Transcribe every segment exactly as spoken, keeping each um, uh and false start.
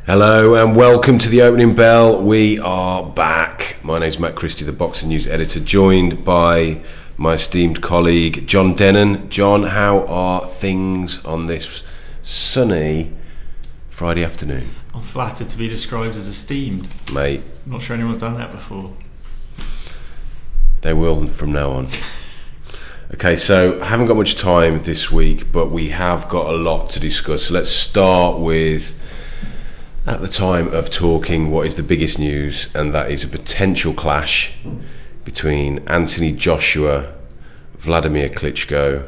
Hello and welcome to the opening bell. We are back. My name's Matt Christie, the Boxing News editor, joined by my esteemed colleague John Dennon. John, how are things on this sunny Friday afternoon? I'm flattered to be described as esteemed. Mate. I'm not sure anyone's done that before. They will from now on. Okay, so I haven't got much time this week, but we have got a lot to discuss. So let's start with, at the time of talking, what is the biggest news, and that is a potential clash between Anthony Joshua, Vladimir Klitschko,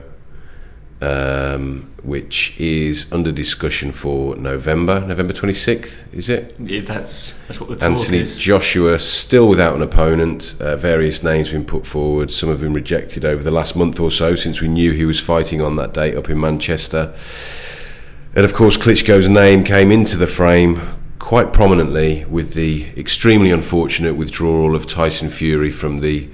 um, which is under discussion for November, November twenty-sixth, is it? Yeah, that's that's what the talk Anthony is. Joshua still without an opponent. Uh, various names have been put forward. Some have been rejected over the last month or so since we knew he was fighting on that date up in Manchester. And of course, Klitschko's name came into the frame quite prominently with the extremely unfortunate withdrawal of Tyson Fury from the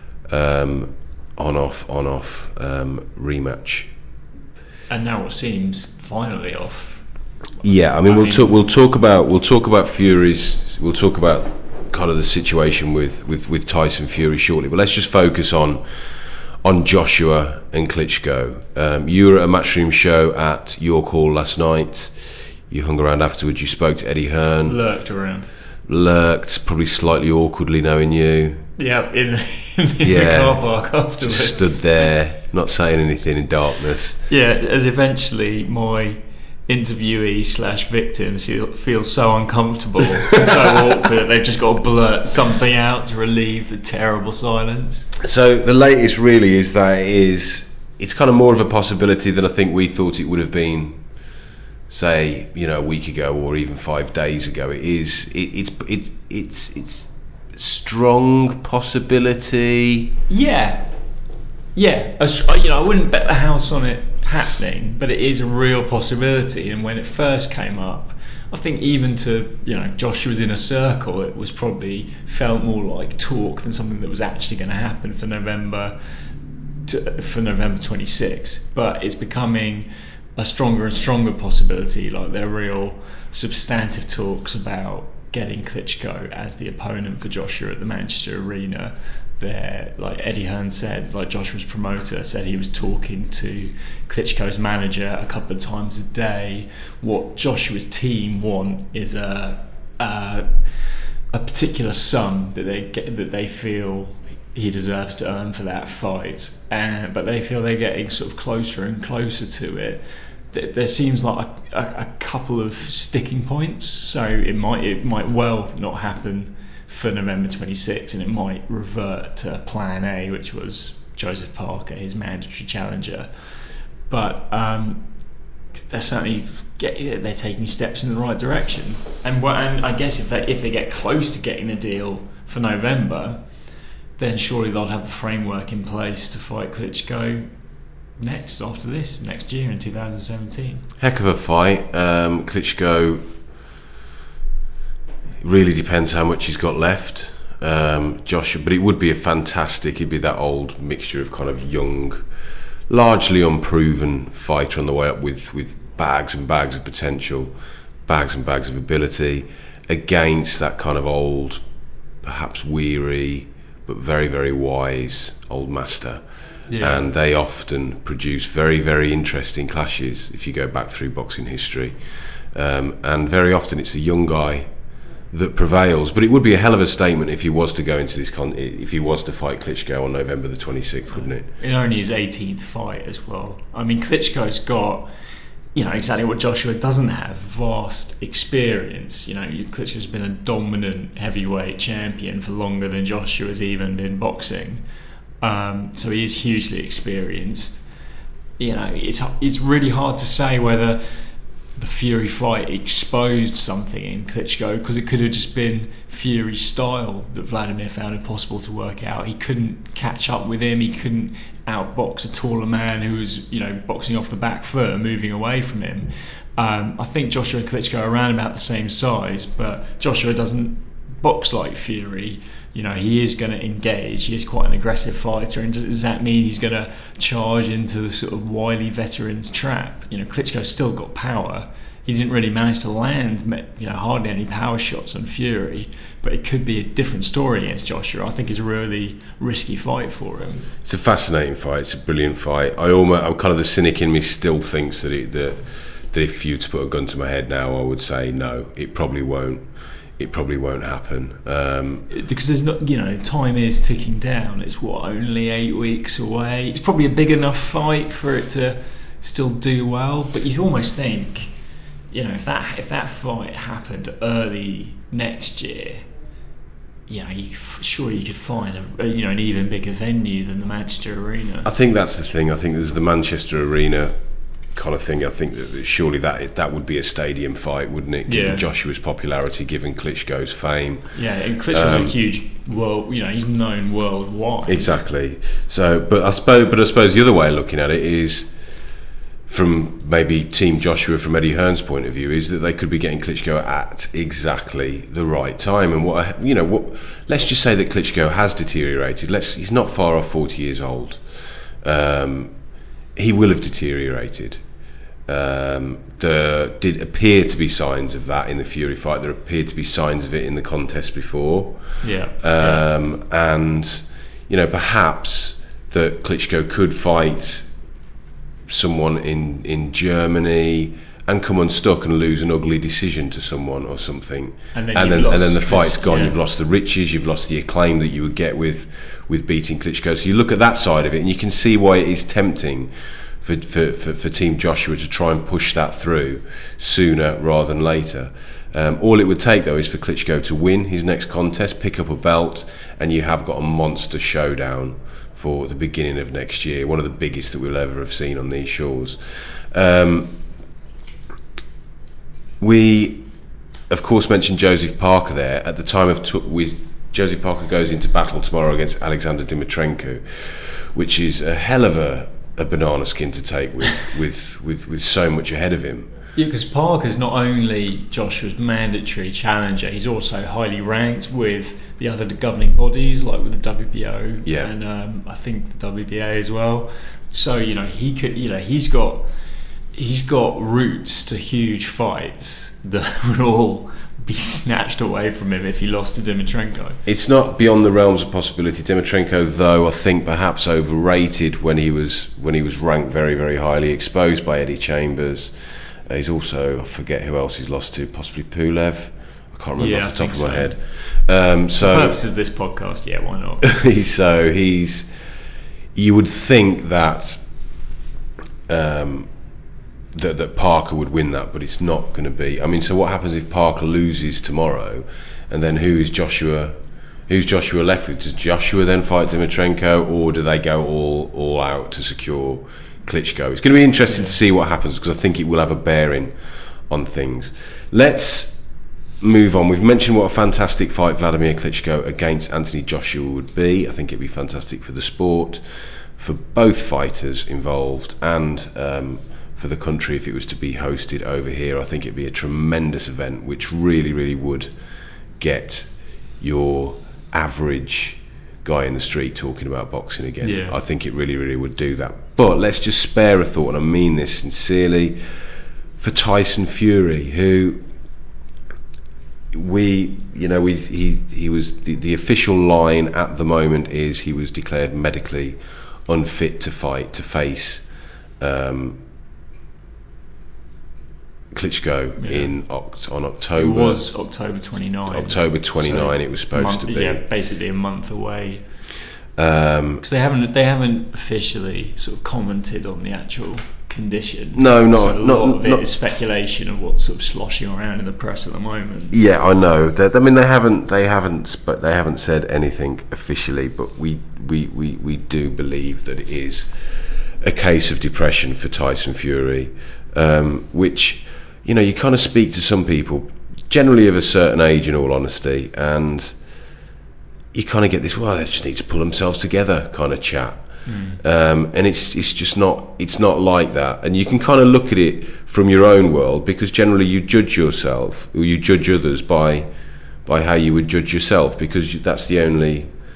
um, on-off, on-off um, rematch. And now it seems finally off. Yeah, I mean, I we'll mean- talk. We'll talk about. We'll talk about Fury's. We'll talk about kind of the situation with, with, with Tyson Fury shortly. But let's just focus on on Joshua and Klitschko. Um, you were at a Matchroom show at York Hall last night. You hung around afterwards. You spoke to Eddie Hearn. Lurked around. Lurked, probably slightly awkwardly knowing you. Yeah, in, in Yeah. the car park afterwards. Just stood there, not saying anything in darkness. Yeah, and eventually my interviewee slash victims feel so uncomfortable and so awkward that they've just got to blurt something out to relieve the terrible silence. So the latest really is that it is it's kind of more of a possibility than I think we thought it would have been, say, you know, a week ago or even five days ago. It is it, it's it's it's it's strong possibility. Yeah, yeah. I s- You know, I wouldn't bet the house on it happening, but it is a real possibility. And when it first came up, I think even to, you know, Joshua's inner circle, it was probably felt more like talk than something that was actually going to happen for November to, for November twenty-sixth. But it's becoming a stronger and stronger possibility. Like, there are real substantive talks about getting Klitschko as the opponent for Joshua at the Manchester Arena. There, like Eddie Hearn said, like Joshua's promoter said, he was talking to Klitschko's manager a couple of times a day. What Joshua's team want is a a, a particular sum that they get, that they feel he deserves to earn for that fight, and but they feel they're getting sort of closer and closer to it. Th- There seems like a, a, a couple of sticking points, so it might it might well not happen for November twenty-sixth, and it might revert to Plan A, which was Joseph Parker, his mandatory challenger. But um, they're certainly get, they're taking steps in the right direction, and wha- and I guess if they if they get close to getting the deal for November, then surely they'll have the framework in place to fight Klitschko next after this next year in two thousand seventeen. Heck of a fight. Um, Klitschko, really depends how much he's got left. Um, Joshua, but it would be a fantastic. It'd be that old mixture of kind of young, largely unproven fighter on the way up with with bags and bags of potential, bags and bags of ability, against that kind of old, perhaps weary, but very very wise old master. Yeah. And they often produce very, very interesting clashes if you go back through boxing history. Um, and very often it's the young guy that prevails. But it would be a hell of a statement if he was to go into this con- if he was to fight Klitschko on November the twenty-sixth, wouldn't it? In only his eighteenth fight as well. I mean, Klitschko's got, you know, exactly what Joshua doesn't have: vast experience. You know, Klitschko's been a dominant heavyweight champion for longer than Joshua's even been boxing. Um, so he is hugely experienced. You know, it's it's really hard to say whether the Fury fight exposed something in Klitschko, because it could have just been Fury's style that Vladimir found impossible to work out. He couldn't catch up with him. He couldn't outbox a taller man who was, you know, boxing off the back foot and moving away from him. Um, I think Joshua and Klitschko are around about the same size, but Joshua doesn't box like Fury. You know, he is going to engage. He is quite an aggressive fighter, and does, does that mean he's going to charge into the sort of wily veteran's trap? You know, Klitschko's still got power. he didn't really manage to land, you know, hardly any power shots on Fury. But it could be a different story against Joshua. I think it's a really risky fight for him. It's a fascinating fight. It's a brilliant fight. I almost, I'm kind of the cynic in me still thinks that it, that that if you were to put a gun to my head now, I would say no. It probably won't. It probably won't happen. Um, because there's not, you know, time is ticking down. It's what, only eight weeks away. It's probably a big enough fight for it to still do well. But you almost think, you know, if that if that fight happened early next year, you know, you, sure you could find a, you know, an even bigger venue than the Manchester Arena. I think that's the thing. I think there's the Manchester Arena kind of thing. I think that surely that that would be a stadium fight, wouldn't it? Given yeah. Joshua's popularity, given Klitschko's fame. Yeah, and Klitschko's um, a huge world. You know, he's known worldwide. Exactly. So, but I suppose, but I suppose the other way of looking at it is, from maybe Team Joshua, from Eddie Hearn's point of view, is that they could be getting Klitschko at exactly the right time. And what you know, what let's just say that Klitschko has deteriorated. Let's he's not far off forty years old. Um, he will have deteriorated. Um, there did appear to be signs of that in the Fury fight. There appeared to be signs of it in the contest before. Yeah. Um, yeah. And you know, perhaps that Klitschko could fight someone in, in Germany and come unstuck and lose an ugly decision to someone or something, and then and then, lost, and then the fight's gone. Yeah. You've lost the riches, you've lost the acclaim that you would get with with beating Klitschko. So you look at that side of it, and you can see why it is tempting for for, for, for Team Joshua to try and push that through sooner rather than later. Um, all it would take, though, is for Klitschko to win his next contest, pick up a belt, and you have got a monster showdown for the beginning of next year, one of the biggest that we'll ever have seen on these shores. Um, we, of course, mentioned Joseph Parker there. At the time of t- with Joseph Parker goes into battle tomorrow against Alexander Dimitrenko, which is a hell of a, a banana skin to take with, with, with, with so much ahead of him. Yeah, because Parker's not only Joshua's mandatory challenger, he's also highly ranked with the other governing bodies, like with the W B O yeah. and um, I think the W B A as well. So you know he could, you know, he's got he's got routes to huge fights that would all be snatched away from him if he lost to Dimitrenko. It's not beyond the realms of possibility. Dimitrenko, though, I think perhaps overrated when he was when he was ranked very, very highly, exposed by Eddie Chambers. Uh, he's also, I forget who else he's lost to, possibly Pulev. I can't remember yeah, off the top of so. my head. Um, so, for the purpose of this podcast, yeah, why not? so he's. You would think that, um, that that Parker would win that, but it's not going to be. I mean, so what happens if Parker loses tomorrow, and then who is Joshua? Who's Joshua left with? Does Joshua then fight Dimitrenko, or do they go all all out to secure Klitschko? It's going to be interesting yeah. to see what happens, because I think it will have a bearing on things. Let's move on. We've mentioned what a fantastic fight Vladimir Klitschko against Anthony Joshua would be. I think it'd be fantastic for the sport, for both fighters involved, and um, for the country if it was to be hosted over here. I think it'd be a tremendous event, which really, really would get your average guy in the street talking about boxing again. Yeah. I think it really, really would do that. But let's just spare a thought, and I mean this sincerely, for Tyson Fury, who we, you know, we, he he was the, the official line at the moment is he was declared medically unfit to fight, to face um, Klitschko yeah. in Oct- on October. It was October twenty-ninth. October twenty-ninth. So it was supposed month, to be. Yeah, basically a month away. Because um, they haven't they haven't officially sort of commented on the actual condition. No, not so a not. lot of it not, is speculation of what's sort of sloshing around in the press at the moment. Yeah, I know. That, I mean, they haven't they haven't but they haven't said anything officially. But we, we, we, we do believe that it is a case of depression for Tyson Fury, um, which, you know, you kind of speak to some people, generally of a certain age, in all honesty, and you kind of get this, well, they just need to pull themselves together kind of chat. Mm. Um, and it's it's just not it's not like that. And you can kind of look at it from your own world, because generally you judge yourself, or you judge others by by how you would judge yourself, because that's the only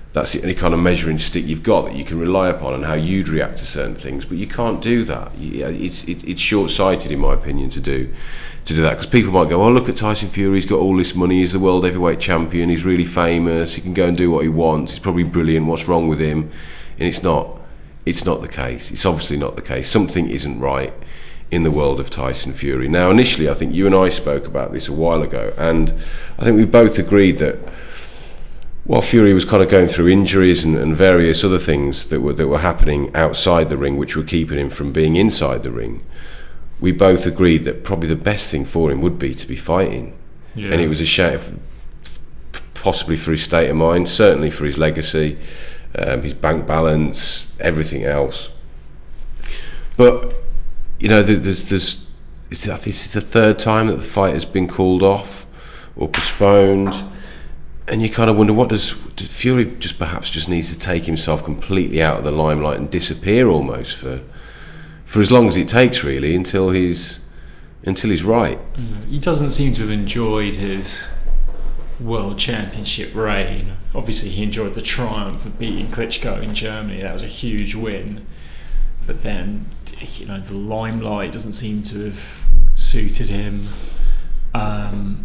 that's the only kind of measuring stick you've got that you can rely upon, and how you'd react to certain things. But you can't do that. You, it's it, it's short-sighted, in my opinion, to do to do that, because people might go, "Oh, look at Tyson Fury. He's got all this money. He's the world heavyweight champion. He's really famous. He can go and do what he wants. He's probably brilliant. What's wrong with him?" And it's not. It's not the case. It's obviously not the case. Something isn't right in the world of Tyson Fury. Now, initially, I think you and I spoke about this a while ago, and I think we both agreed that while Fury was kind of going through injuries and, and various other things that were that were happening outside the ring, which were keeping him from being inside the ring, we both agreed that probably the best thing for him would be to be fighting. Yeah. And it was a shame, possibly for his state of mind, certainly for his legacy, um, his bank balance, everything else. But you know, there's there's it's, I think this is the third time that the fight has been called off or postponed. And you kind of wonder, what does, does Fury just perhaps just needs to take himself completely out of the limelight and disappear almost for for as long as it takes, really, until he's until he's right. He doesn't seem to have enjoyed his world championship reign. Obviously, he enjoyed the triumph of beating Klitschko in Germany. That was a huge win. But then, you know, the limelight doesn't seem to have suited him. Um,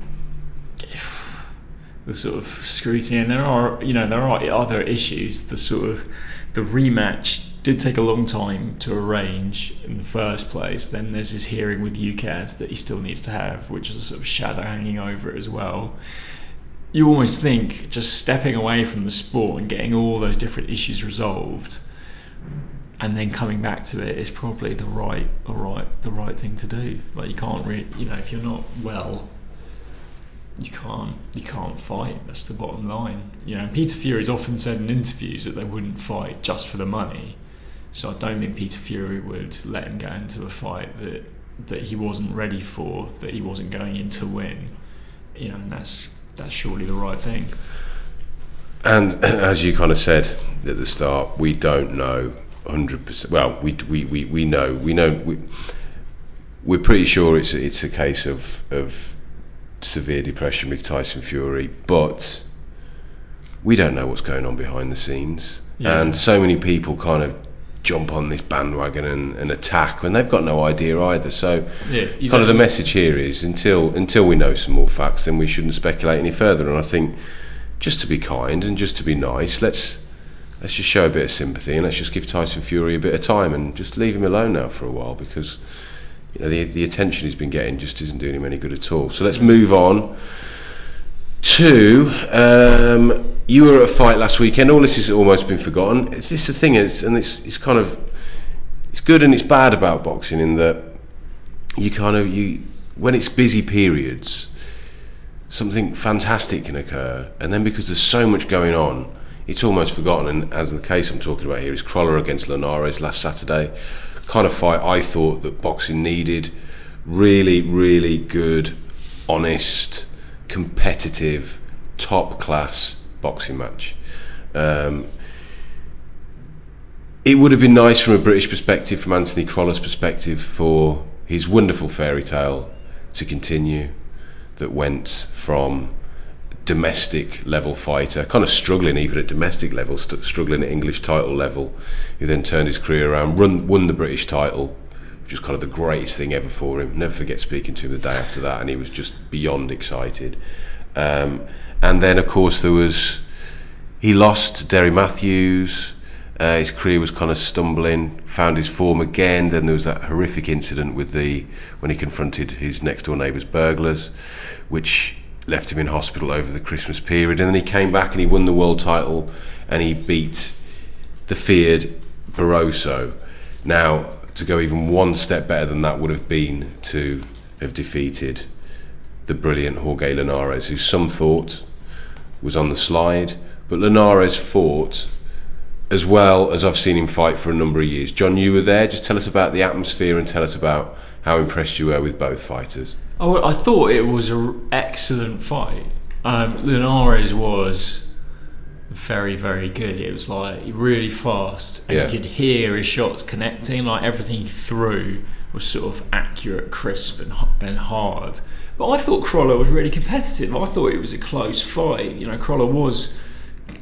the sort of scrutiny, and there are, you know, there are other issues. The sort of the rematch did take a long time to arrange in the first place. Then there's this hearing with U K A D that he still needs to have, which is a sort of shadow hanging over it as well. You almost think just stepping away from the sport and getting all those different issues resolved, and then coming back to it is probably the right, the right, the right thing to do. Like, you can't really, you know, if you're not well, you can't, you can't fight. That's the bottom line. You know, Peter Fury's often said in interviews that they wouldn't fight just for the money. So I don't think Peter Fury would let him go into a fight that that he wasn't ready for, that he wasn't going in to win. You know, and that's that's surely the right thing. And as you kind of said at the start, we don't know one hundred percent. Well, we we we, we know we know we, we're pretty sure it's it's a case of of severe depression with Tyson Fury, but we don't know what's going on behind the scenes. Yeah. And so many people kind of jump on this bandwagon and, and attack when they've got no idea either. So yeah, exactly. Kind of the message here is until until we know some more facts, then we shouldn't speculate any further. And I think just to be kind and just to be nice, let's let's just show a bit of sympathy, and let's just give Tyson Fury a bit of time and just leave him alone now for a while, because you know, the the attention he's been getting just isn't doing him any good at all. So let's move on to um, you were at a fight last weekend. All this has almost been forgotten. It's just the thing is, and it's it's kind of it's good and it's bad about boxing in that you kind of you when it's busy periods, something fantastic can occur, and then because there's so much going on, it's almost forgotten. And as the case I'm talking about here is Crolla against Linares last Saturday. Kind of fight I thought that boxing needed. Really, really good, honest, competitive, top class boxing match. Um, it would have been nice from a British perspective, from Anthony Crolla's perspective, for his wonderful fairy tale to continue, that went from domestic level fighter, kind of struggling even at domestic level, st- struggling at English title level, who then turned his career around, run, won the British title, which was kind of the greatest thing ever for him. Never forget speaking to him the day after that, and he was just beyond excited. Um, and then, of course, there was he lost to Derry Matthews. Uh, his career was kind of stumbling, found his form again. Then there was that horrific incident with the when he confronted his next door neighbour's burglars, which left him in hospital over the Christmas period. And then he came back and he won the world title, and he beat the feared Barroso. Now, to go even one step better than that would have been to have defeated the brilliant Jorge Linares, who some thought was on the slide, but Linares fought as well as I've seen him fight for a number of years. John, you were there. Just tell us about the atmosphere and tell us about how impressed you were with both fighters. Oh, I thought it was an excellent fight. Um, Linares was very, very good. It was like really fast, and yeah. You could hear his shots connecting. Like everything he threw was sort of accurate, crisp, and and hard. But I thought Crolla was really competitive. I thought it was a close fight. You know, Crolla was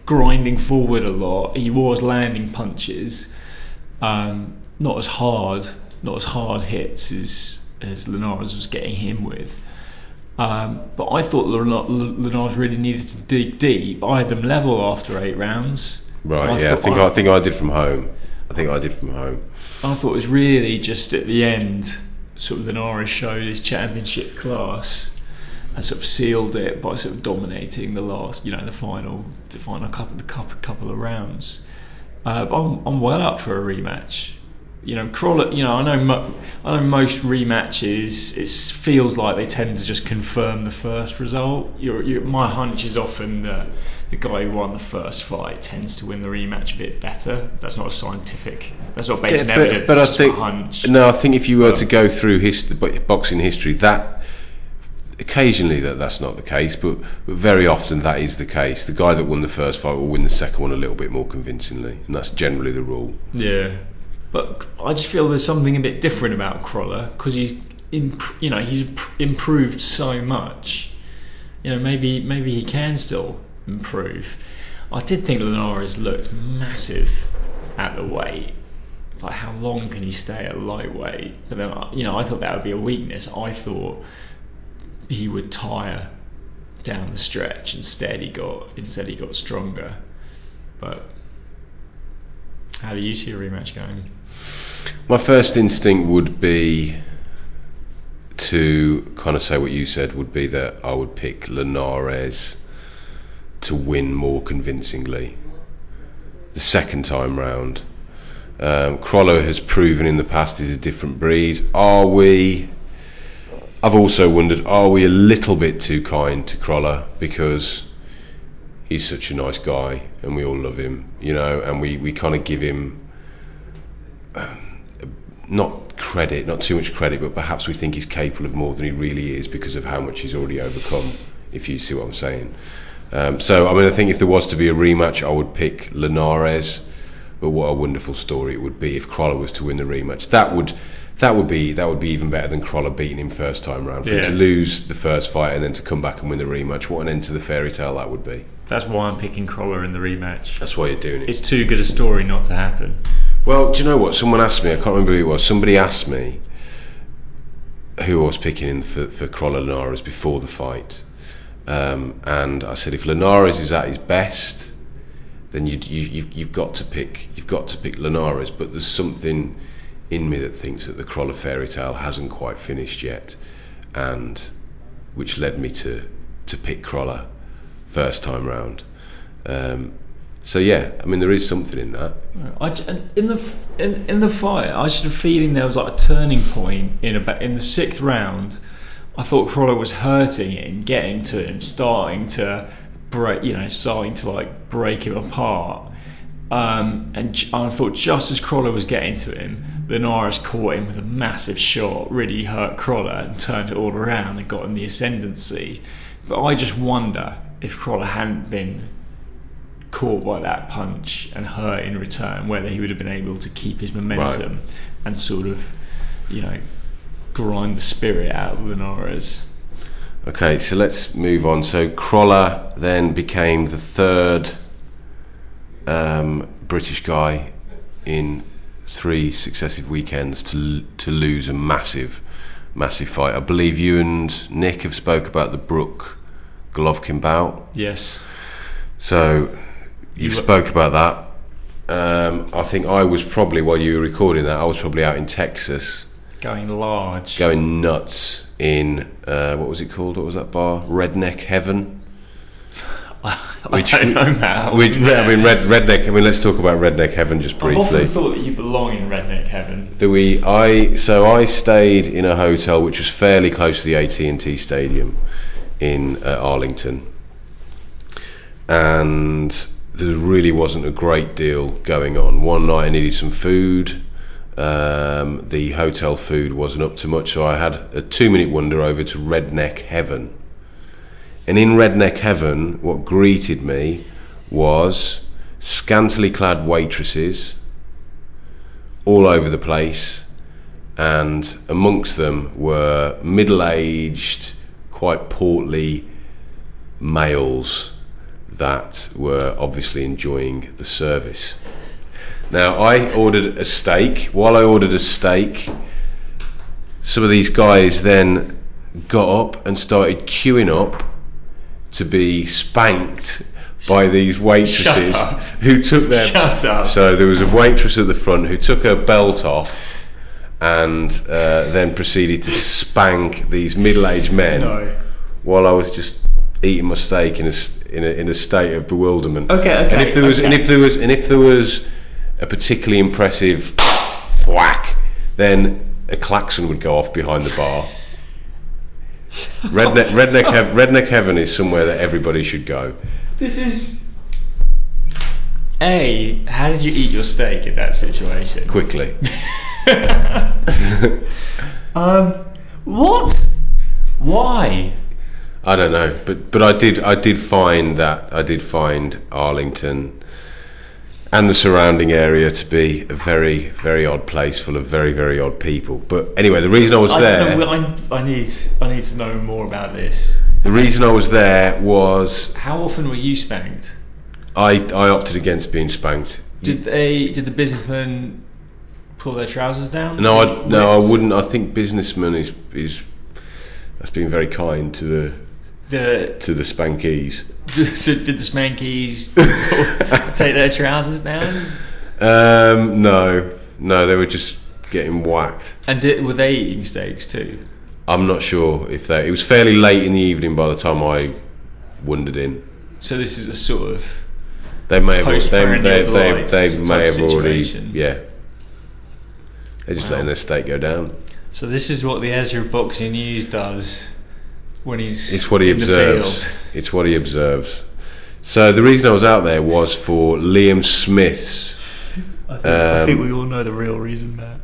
grinding forward a lot. He was landing punches, um, not as hard, not as hard hits as as Linares was getting him with. Um, but I thought Linares really needed to dig deep. I had them level after eight rounds. Right. I yeah. I think I, I think I did from home. I think I did from home. I thought it was really just at the end, sort of Linares showed his championship class and sort of sealed it by sort of dominating the last, you know, the final, the final couple, the couple, couple of rounds. Uh, but I'm, I'm well up for a rematch. You know, Crawler. You know, I know. Mo- I know most rematches. It feels like they tend to just confirm the first result. You're, you're, my hunch is often that the guy who won the first fight tends to win the rematch a bit better. That's not a scientific. That's not based yeah, on evidence. But, but it's I just think a hunch. no. I think if you were But, to go through hist- boxing history, that occasionally that that's not the case, but, but very often that is the case. The guy that won the first fight will win the second one a little bit more convincingly, and that's generally the rule. Yeah. But I just feel there's something a bit different about Crawler because he's, imp- you know, he's improved so much. You know, maybe maybe he can still improve. I did think Linares looked massive at the weight. Like, how long can he stay at lightweight? But then, you know, I thought that would be a weakness. I thought he would tire down the stretch. Instead, he got instead he got stronger. But how do you see a rematch going? My first instinct would be to kind of say what you said, would be that I would pick Linares to win more convincingly the second time round. Um, Crawler has proven in the past he's a different breed. Are we... I've also wondered, are we a little bit too kind to Crawler because he's such a nice guy and we all love him, you know, and we, we kind of give him um, not credit, not too much credit, but perhaps we think he's capable of more than he really is because of how much he's already overcome, if you see what I'm saying. Um, so, I mean, I think if there was to be a rematch, I would pick Linares, but what a wonderful story it would be if Crawler was to win the rematch. That would that would be that would be even better than Crawler beating him first time round. For yeah. him to lose the first fight and then to come back and win the rematch, what an end to the fairy tale that would be. That's why I'm picking Crawler in the rematch. That's why you're doing it. It's too good a story not to happen. Well, do you know what? Someone asked me, I can't remember who it was, somebody asked me who I was picking in for, for Crawler Linares before the fight. Um, and I said, if Linares is at his best, then you, you, you've, you've got to pick you've got to pick Linares. But there's something in me that thinks that the Crawler fairy tale hasn't quite finished yet, and which led me to, to pick Crawler first time round. Um, so yeah, I mean there is something in that. I, in the in, in the fight, I just had a feeling there was like a turning point in about in the sixth round. I thought Crawler was hurting him, getting to him, starting to break, you know, starting to like break him apart. Um, and j- I thought just as Crawler was getting to him, Linares caught him with a massive shot, really hurt Crawler and turned it all around and got him the ascendancy. But I just wonder if Crawler hadn't been caught by that punch and hurt in return, whether he would have been able to keep his momentum right. and sort of, you know, grind the spirit out of Linares. Okay, so let's move on. So Crawler then became the third um, British guy in three successive weekends to to lose a massive, massive fight. I believe you and Nick have spoke about the Brook Golovkin bout. Yes. So you spoke about that. Um, I think I was probably, while you were recording that, I was probably out in Texas. Going large. Going nuts in, uh, what was it called? What was that bar? Redneck Heaven? I which, don't know, Matt. I, which, I mean, red, Redneck, I mean, let's talk about Redneck Heaven just briefly. I've often thought that you belong in Redneck Heaven. Do we, I, so I stayed in a hotel which was fairly close to the A T and T Stadium in uh, Arlington. And there really wasn't a great deal going on. One night I needed some food. Um, the hotel food wasn't up to much, so I had a two-minute wander over to Redneck Heaven. And in Redneck Heaven, what greeted me was scantily clad waitresses all over the place, and amongst them were middle-aged, quite portly males that were obviously enjoying the service. Now, I ordered a steak. While I ordered a steak, some of these guys then got up and started queuing up to be spanked by these waitresses who took their... Shut up. So there was a waitress at the front who took her belt off and uh, then proceeded to spank these middle-aged men No. while I was just eating my steak in a, in a, in a state of bewilderment. Okay, okay. And if there was, okay. and if there was, and if there was a particularly impressive thwack, then a klaxon would go off behind the bar. Redneck, redneck, Hev- redneck heaven is somewhere that everybody should go. This is... A, how did you eat your steak in that situation? Quickly. Um, what? Why? I don't know, but but I did I did find that I did find Arlington and the surrounding area to be a very very odd place full of very very odd people. But anyway, the reason I was I there, don't know, I, I need I need to know more about this. the reason I was there was How often were you spanked? I I opted against being spanked. Did they? Did the businessmen pull their trousers down? No, I Whipped? no, I wouldn't. I think businessman is is that's being very kind to the The to the spankees. so did the Spankies take their trousers down? Um, no, no, they were just getting whacked. And did, were they eating steaks too? I'm not sure if they. It was fairly late in the evening by the time I wandered in. So this is a sort of They may have. They they Post-Perennial they, they, Delights they type may have already. situation. Yeah. They're just Wow. letting their steak go down. So this is what the editor of Boxing News does when he's It's what he in the observes. field. It's what he observes. So the reason I was out there was for Liam Smith's. I think, I Um, think we all know the real reason, Matt.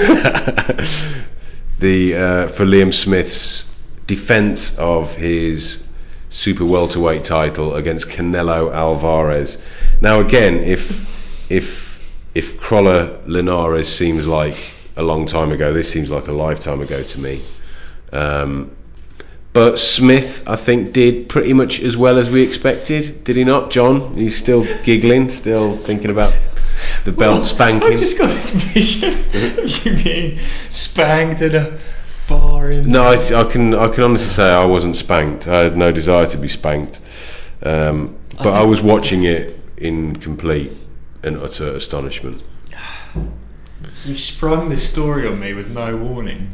the uh, for Liam Smith's defence of his super welterweight title against Canelo Alvarez. Now, again, if if if Crawler Linares seems like a long time ago, this seems like a lifetime ago to me. Um, but Smith, I think, did pretty much as well as we expected. Did he not, John? He's still giggling, still thinking about the belt Well, spanking. I've just got this vision of you being spanked in a bar in... No, I, I can I can honestly say I wasn't spanked. I had no desire to be spanked, um, but I, I was watching it in complete and utter astonishment. You've sprung this story on me with no warning.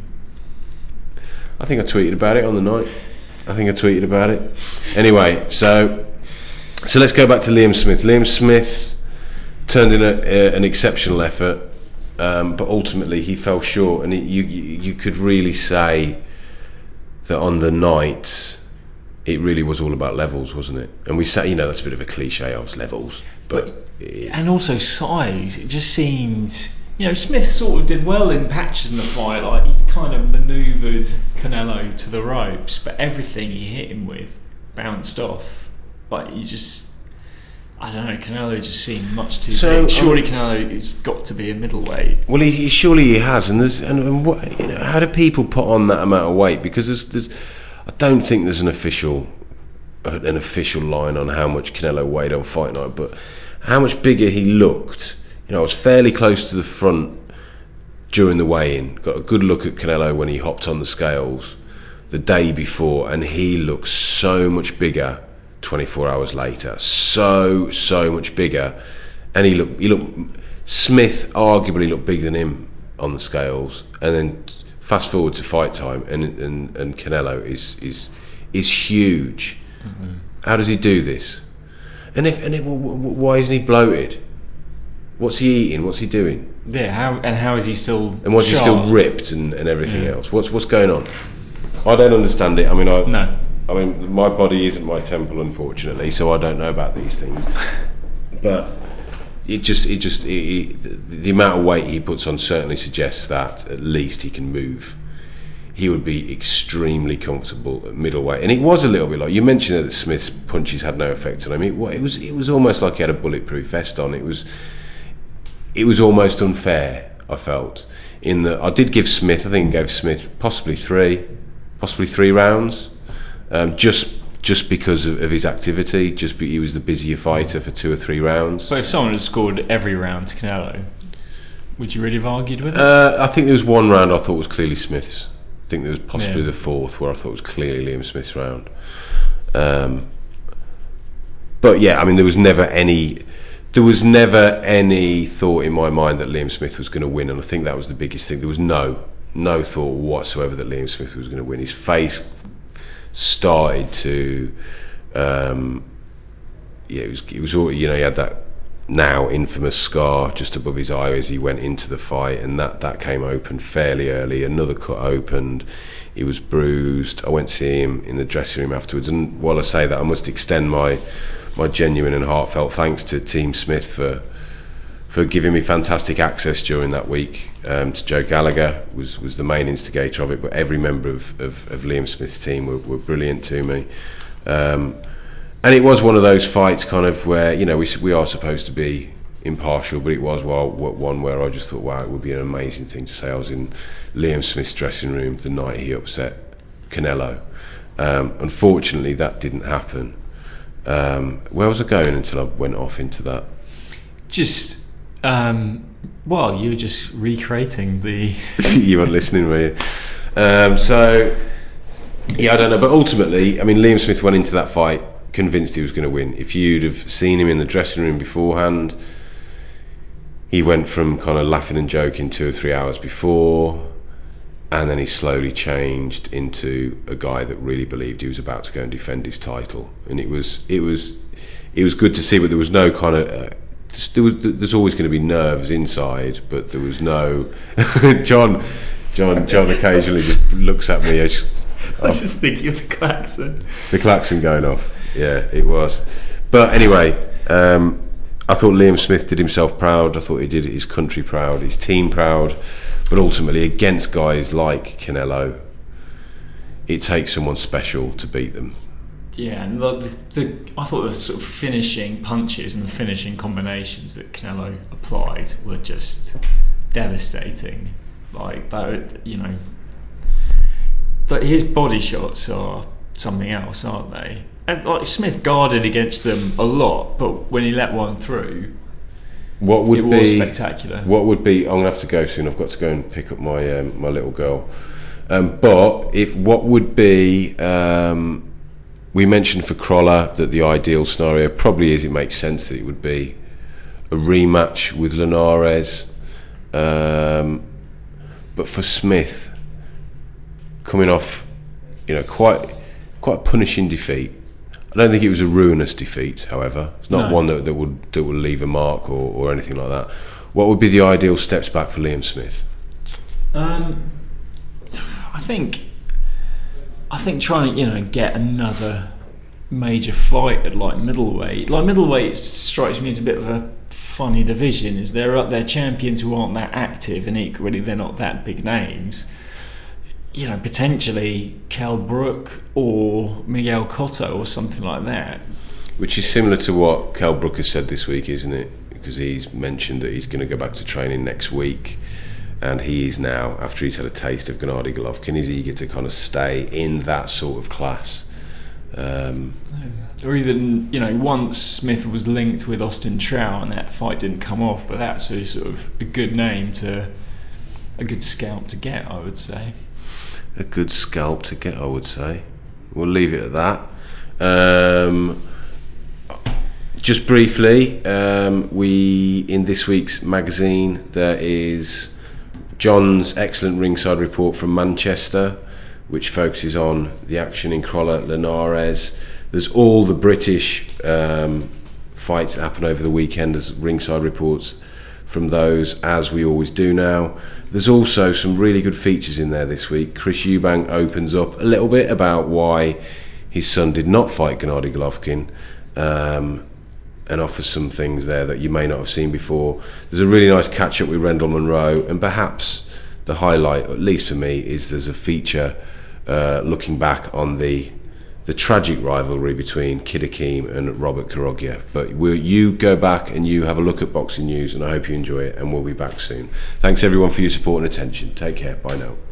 I think I tweeted about it on the night. I think I tweeted about it. Anyway, so so let's go back to Liam Smith. Liam Smith turned in a, a, an exceptional effort, um, but ultimately he fell short. And it, you, you you could really say that on the night, it really was all about levels, wasn't it? And we say, you know, that's a bit of a cliche, of levels, but, but it, and also size. It just seemed, you know, Smith sort of did well in patches in the fight. Like he kind of manoeuvred Canelo to the ropes, but everything he hit him with bounced off. Like you just, I don't know. Canelo just seemed much too So, big. Surely um, Canelo has got to be a middleweight. well, he, he surely he has. And there's and, and what, you know, how do people put on that amount of weight? Because there's, there's I don't think there's an official an official line on how much Canelo weighed on fight night, but how much bigger he looked. You know, I was fairly close to the front during the weigh-in. Got a good look at Canelo when he hopped on the scales the day before, and he looked so much bigger twenty-four hours later. So, so much bigger. And he looked, he looked, Smith arguably looked bigger than him on the scales. And then fast forward to fight time, and and, and Canelo is is is huge. Mm-hmm. How does he do this? And if and it, why isn't he bloated? What's he eating? What's he doing? Yeah, how and how is he still? And was he sharp? still ripped and, and everything Yeah. else? What's what's going on? I don't understand it. I mean, I No. I mean, my body isn't my temple, unfortunately, so I don't know about these things. But it just it just it, it, the, the amount of weight he puts on certainly suggests that at least he can move. He would be extremely comfortable at middleweight, and it was a little bit like you mentioned that Smith's punches had no effect on him. It, it was it was almost like he had a bulletproof vest on. It was it was almost unfair. I felt in that I did give Smith. I think I gave Smith possibly three, possibly three rounds, um, just just because of, of his activity. Just be, he was the busier fighter for two or three rounds. But if someone had scored every round to Canelo, would you really have argued with it? Uh, I think there was one round I thought was clearly Smith's. I think there was possibly Yeah. the fourth where I thought was clearly Liam Smith's round. Um, but yeah, I mean, there was never any, there was never any thought in my mind that Liam Smith was going to win, and I think that was the biggest thing. There was no, no thought whatsoever that Liam Smith was going to win. His face started to, um, yeah, it was, it was all, you know, he had that now infamous scar just above his eye as he went into the fight, and that, that came open fairly early. Another cut opened. He was bruised. I went to see him in the dressing room afterwards, and while I say that, I must extend my my genuine and heartfelt thanks to Team Smith for for giving me fantastic access during that week. Um, to Joe Gallagher was was the main instigator of it, but every member of, of, of Liam Smith's team were, were brilliant to me. Um, and it was one of those fights kind of where, you know, we we are supposed to be impartial, but it was well, one where I just thought, wow, it would be an amazing thing to say I was in Liam Smith's dressing room the night he upset Canelo. Um, unfortunately, that didn't happen. Um, where was I going until I went off into that? Just, um, well, you were just recreating the... You weren't listening, were you? Um, so, yeah, I don't know. But ultimately, I mean, Liam Smith went into that fight convinced he was going to win. If you'd have seen him in the dressing room beforehand, he went from kind of laughing and joking two or three hours before, and then he slowly changed into a guy that really believed he was about to go and defend his title. And it was it was it was good to see, but there was no kind of uh, there was there's always going to be nerves inside, but there was no John John John occasionally just looks at me as, I was just thinking of the klaxon the klaxon going off. Yeah, it was. But anyway, um, I thought Liam Smith did himself proud. I thought he did his country proud, his team proud. But ultimately, against guys like Canelo, it takes someone special to beat them. Yeah, and the, the, the I thought the sort of finishing punches and the finishing combinations that Canelo applied were just devastating. Like that, you know, that his body shots are something else, aren't they? And like Smith guarded against them a lot, but when he let one through, what would it be was spectacular. What would be? I'm gonna have to go soon. I've got to go and pick up my um, my little girl. Um, but if what would be? Um, we mentioned for Crolla that the ideal scenario probably is. It makes sense that it would be a rematch with Linares. Um, but for Smith, coming off, you know, quite quite a punishing defeat. I don't think it was a ruinous defeat, however. It's not No. one that, that would that would leave a mark or, or anything like that. What would be the ideal steps back for Liam Smith? Um, I think, I think trying to you know get another major fight at like middleweight. Like middleweight strikes me as a bit of a funny division. Is there up there champions who aren't that active, and equally they're not that big names. You know, potentially Kell Brook or Miguel Cotto or something like that. Which is similar to what Kell Brook has said this week, isn't it? Because he's mentioned that he's going to go back to training next week, and he is now, after he's had a taste of Gennady Golovkin, is eager to kind of stay in that sort of class. Um, Or even, you know, once Smith was linked with Austin Trout and that fight didn't come off, but that's a sort of a good name to, a good scalp to get, I would say. a good scalp to get, I would say. We'll leave it at that. Um, just briefly, um, we in this week's magazine there is John's excellent ringside report from Manchester, which focuses on the action in Crolla Linares. There's all the British um, fights that happen over the weekend as ringside reports from those, as we always do now. There's also some really good features in there this week. Chris Eubank opens up a little bit about why his son did not fight Gennady Golovkin, um, and offers some things there that you may not have seen before. There's a really nice catch-up with Rendell Monroe, and perhaps the highlight, at least for me, is there's a feature uh, looking back on the the tragic rivalry between Kid Hakeem and Robert Karogya. But will you go back and you have a look at Boxing News, and I hope you enjoy it, and we'll be back soon. Thanks everyone for your support and attention. Take care. Bye now.